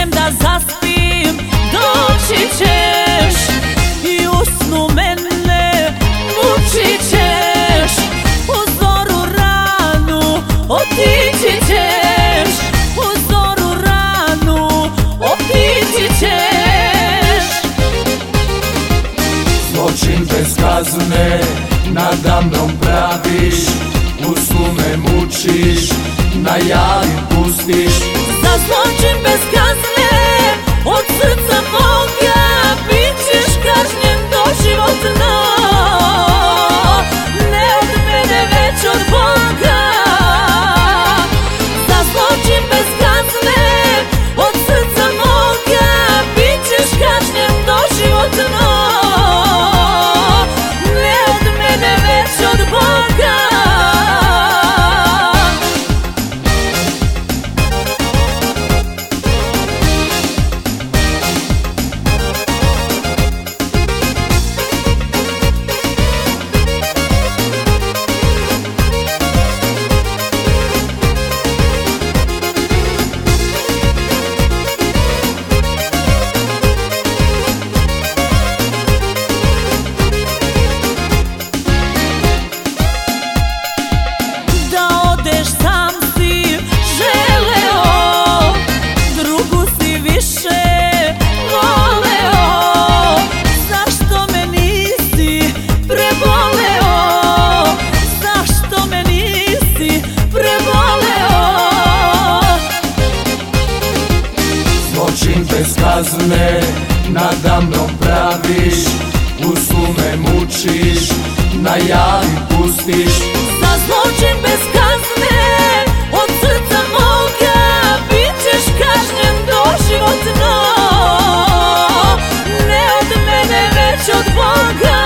legnem da zaspim, doći ćeš i u snu mene mučit ćeš. U zoru ranu otići ćeš, u zoru ranu otići ćeš. Zločin bez kazne nadamnom praviš, u snu me mučiš, na jali pustiš. Za zločin bez kazne od srca moga bit ćeš kažnjen doživotno. Ne od mene već od Boga. Za zločin bez kazne od srca moga bit ćeš kažnjen doživotno. Ne od mene već od Boga. Zločin bez kazne nadamnom praviš, u snu me mučiš, na jali pustiš. Za zločin bez kazne od srca moga bit ćeš kažnjen doživotno. Ne od mene već od Boga.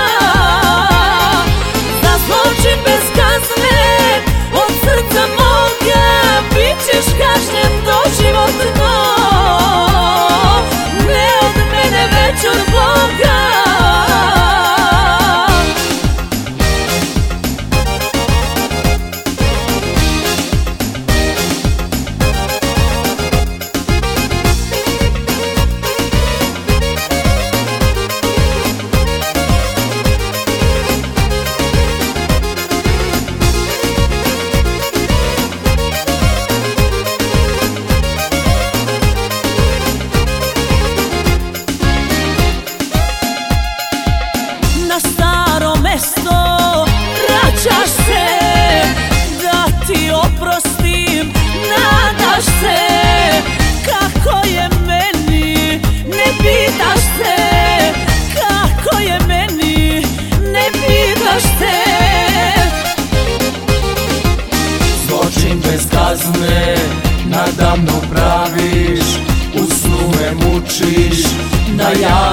Za zločin bez kazne od srca moga bit ćeš kažnjen doživotno. Ne od mene već od Boga. Na staro mesto vraćaš se, da ti oprostim, nadaš se. Kako je meni, ne pitaš se. Kako je meni, ne pitaš se. Zločin bez kazne nadamnom praviš, u snu me mučiš, na jali